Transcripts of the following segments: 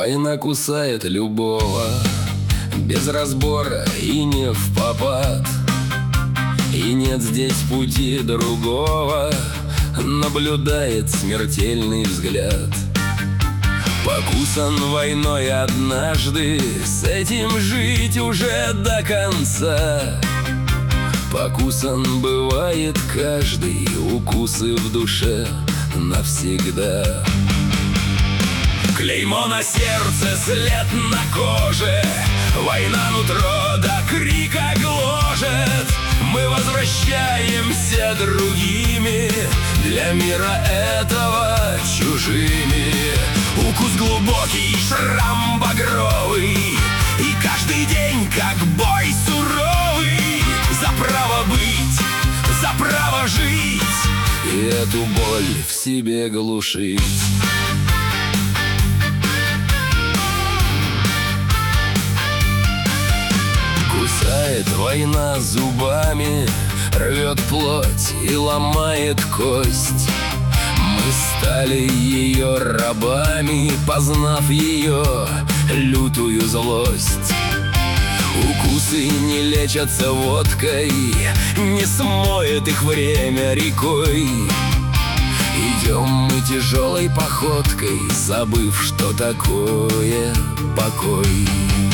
Война кусает любого, без разбора и не впопад. И нет здесь пути другого, наблюдает смертельный взгляд. Покусан войной однажды, с этим жить уже до конца. Покусан бывает каждый, укусы в душе навсегда. Клеймо на сердце, след на коже, война нутро до крика гложет. Мы возвращаемся другими, для мира этого чужими. Укус глубокий, шрам багровый, и каждый день как бой суровый. За право быть, за право жить, и эту боль в себе глушить. Кусает война зубами, рвет плоть и ломает кость. Мы стали ее рабами, познав ее лютую злость. Укусы не лечатся водкой, не смоет их время рекой. Идем мы тяжелой походкой, забыв, что такое покой.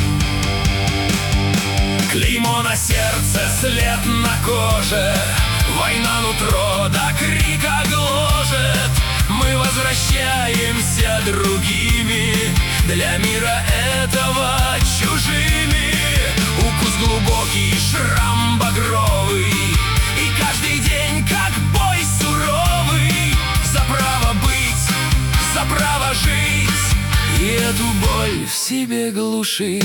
Клеймо на сердце, след на коже, война нутро до крика гложет. Мы возвращаемся другими, для мира этого чужими. Укус глубокий, шрам багровый, и каждый день как бой суровый. За право быть, за право жить, и эту боль в себе глушить.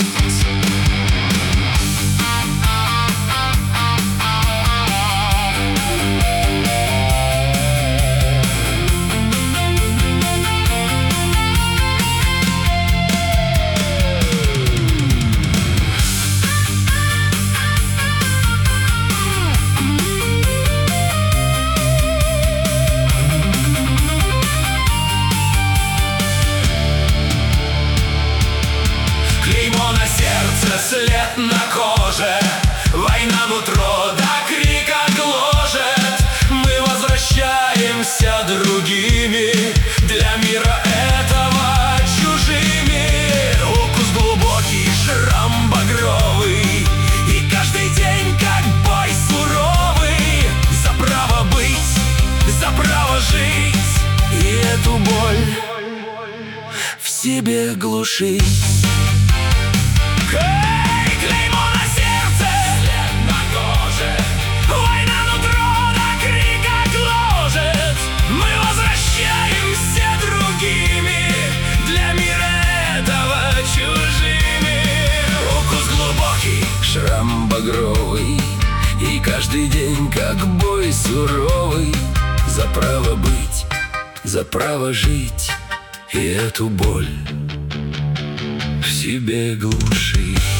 След на коже, война нутро до крика гложет. Мы возвращаемся другими, для мира этого чужими. Укус глубокий, шрам багровый, и каждый день как бой суровый. За право быть, за право жить, и эту боль в себе глушить. Клеймо на сердце, след на коже, война нутро до крика гложет. Мы возвращаемся другими, для мира этого чужими. Укус глубокий, шрам багровый, и каждый день как бой суровый. За право быть, за право жить, и эту боль в себе глушить.